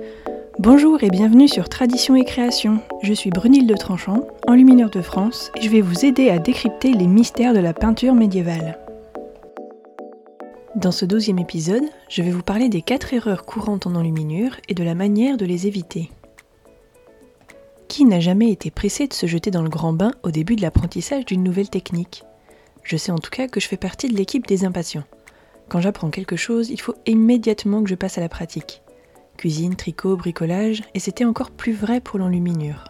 Bonjour et bienvenue sur Tradition et Création. Je suis Brunilde Tranchant, enlumineur de France, et je vais vous aider à décrypter les mystères de la peinture médiévale. Dans ce 12e épisode, je vais vous parler des 4 erreurs courantes en enluminure et de la manière de les éviter. Qui n'a jamais été pressé de se jeter dans le grand bain au début de l'apprentissage d'une nouvelle technique ? Je sais en tout cas que je fais partie de l'équipe des impatients. Quand j'apprends quelque chose, il faut immédiatement que je passe à la pratique. Cuisine, tricot, bricolage, et c'était encore plus vrai pour l'enluminure.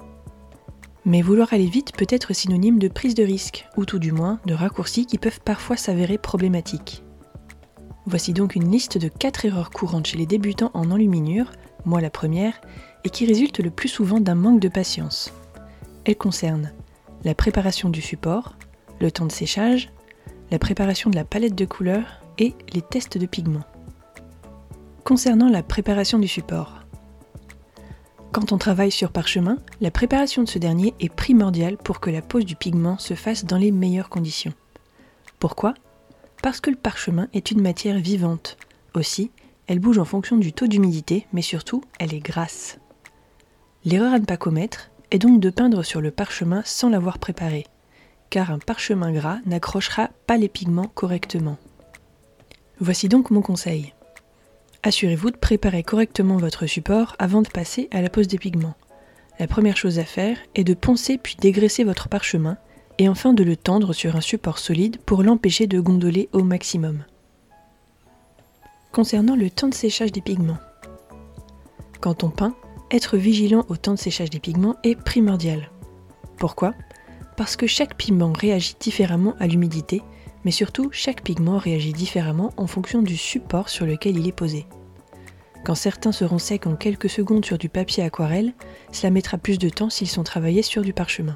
Mais vouloir aller vite peut être synonyme de prise de risque, ou tout du moins de raccourcis qui peuvent parfois s'avérer problématiques. Voici donc une liste de 4 erreurs courantes chez les débutants en enluminure, moi la première, et qui résultent le plus souvent d'un manque de patience. Elles concernent la préparation du support, le temps de séchage, la préparation de la palette de couleurs et les tests de pigments. Concernant la préparation du support. Quand on travaille sur parchemin, la préparation de ce dernier est primordiale pour que la pose du pigment se fasse dans les meilleures conditions. Pourquoi ? Parce que le parchemin est une matière vivante. Aussi, elle bouge en fonction du taux d'humidité, mais surtout, elle est grasse. L'erreur à ne pas commettre est donc de peindre sur le parchemin sans l'avoir préparé, car un parchemin gras n'accrochera pas les pigments correctement. Voici donc mon conseil. Assurez-vous de préparer correctement votre support avant de passer à la pose des pigments. La première chose à faire est de poncer puis dégraisser votre parchemin et enfin de le tendre sur un support solide pour l'empêcher de gondoler au maximum. Concernant le temps de séchage des pigments. Quand on peint, être vigilant au temps de séchage des pigments est primordial. Pourquoi ? Parce que chaque pigment réagit différemment à l'humidité, mais surtout chaque pigment réagit différemment en fonction du support sur lequel il est posé. Quand certains seront secs en quelques secondes sur du papier aquarelle, cela mettra plus de temps s'ils sont travaillés sur du parchemin.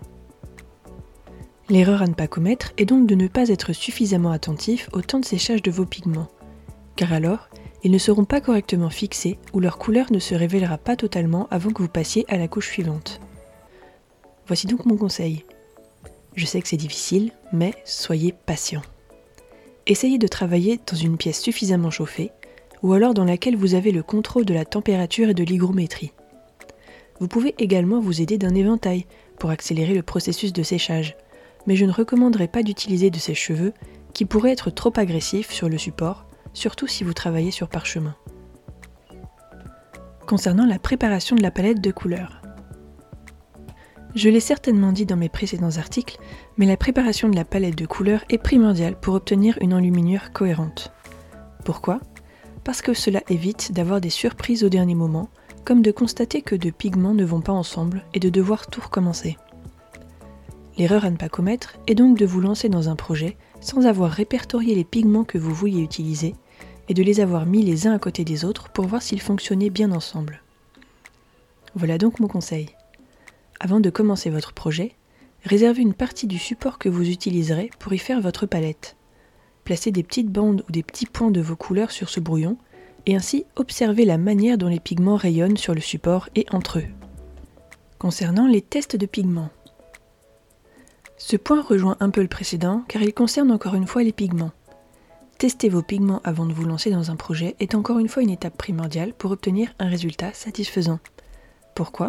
L'erreur à ne pas commettre est donc de ne pas être suffisamment attentif au temps de séchage de vos pigments, car alors, ils ne seront pas correctement fixés ou leur couleur ne se révélera pas totalement avant que vous passiez à la couche suivante. Voici donc mon conseil. Je sais que c'est difficile, mais soyez patient. Essayez de travailler dans une pièce suffisamment chauffée, ou alors dans laquelle vous avez le contrôle de la température et de l'hygrométrie. Vous pouvez également vous aider d'un éventail pour accélérer le processus de séchage, mais je ne recommanderais pas d'utiliser de sèche-cheveux qui pourraient être trop agressifs sur le support, surtout si vous travaillez sur parchemin. Concernant la préparation de la palette de couleurs. Je l'ai certainement dit dans mes précédents articles, mais la préparation de la palette de couleurs est primordiale pour obtenir une enluminure cohérente. Pourquoi ? Parce que cela évite d'avoir des surprises au dernier moment, comme de constater que deux pigments ne vont pas ensemble et de devoir tout recommencer. L'erreur à ne pas commettre est donc de vous lancer dans un projet sans avoir répertorié les pigments que vous vouliez utiliser et de les avoir mis les uns à côté des autres pour voir s'ils fonctionnaient bien ensemble. Voilà donc mon conseil. Avant de commencer votre projet, réservez une partie du support que vous utiliserez pour y faire votre palette. Placez des petites bandes ou des petits points de vos couleurs sur ce brouillon et ainsi observez la manière dont les pigments rayonnent sur le support et entre eux. Concernant les tests de pigments. Ce point rejoint un peu le précédent car il concerne encore une fois les pigments. Tester vos pigments avant de vous lancer dans un projet est encore une fois une étape primordiale pour obtenir un résultat satisfaisant. Pourquoi ?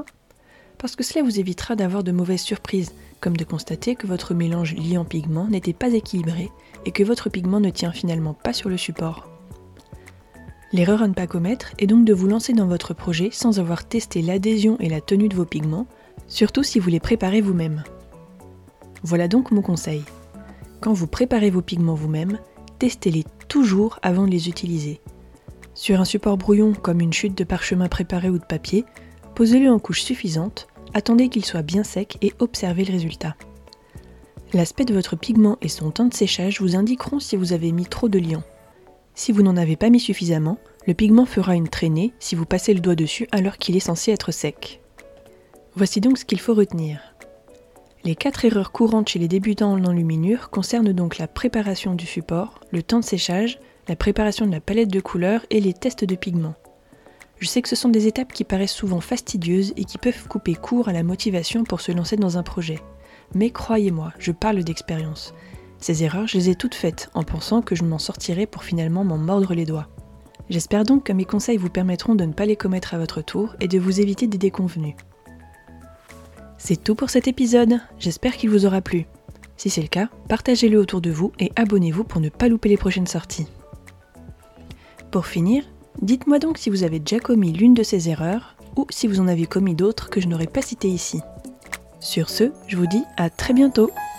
Parce que cela vous évitera d'avoir de mauvaises surprises, comme de constater que votre mélange liant-pigment n'était pas équilibré et que votre pigment ne tient finalement pas sur le support. L'erreur à ne pas commettre est donc de vous lancer dans votre projet sans avoir testé l'adhésion et la tenue de vos pigments, surtout si vous les préparez vous-même. Voilà donc mon conseil. Quand vous préparez vos pigments vous-même, testez-les toujours avant de les utiliser. Sur un support brouillon comme une chute de parchemin préparé ou de papier, posez-le en couche suffisante, attendez qu'il soit bien sec et observez le résultat. L'aspect de votre pigment et son temps de séchage vous indiqueront si vous avez mis trop de liant. Si vous n'en avez pas mis suffisamment, le pigment fera une traînée si vous passez le doigt dessus alors qu'il est censé être sec. Voici donc ce qu'il faut retenir. Les 4 erreurs courantes chez les débutants en enluminure concernent donc la préparation du support, le temps de séchage, la préparation de la palette de couleurs et les tests de pigments. Je sais que ce sont des étapes qui paraissent souvent fastidieuses et qui peuvent couper court à la motivation pour se lancer dans un projet. Mais croyez-moi, je parle d'expérience. Ces erreurs, je les ai toutes faites en pensant que je m'en sortirais pour finalement m'en mordre les doigts. J'espère donc que mes conseils vous permettront de ne pas les commettre à votre tour et de vous éviter des déconvenues. C'est tout pour cet épisode, j'espère qu'il vous aura plu. Si c'est le cas, partagez-le autour de vous et abonnez-vous pour ne pas louper les prochaines sorties. Pour finir, dites-moi donc si vous avez déjà commis l'une de ces erreurs ou si vous en avez commis d'autres que je n'aurais pas citées ici. Sur ce, je vous dis à très bientôt.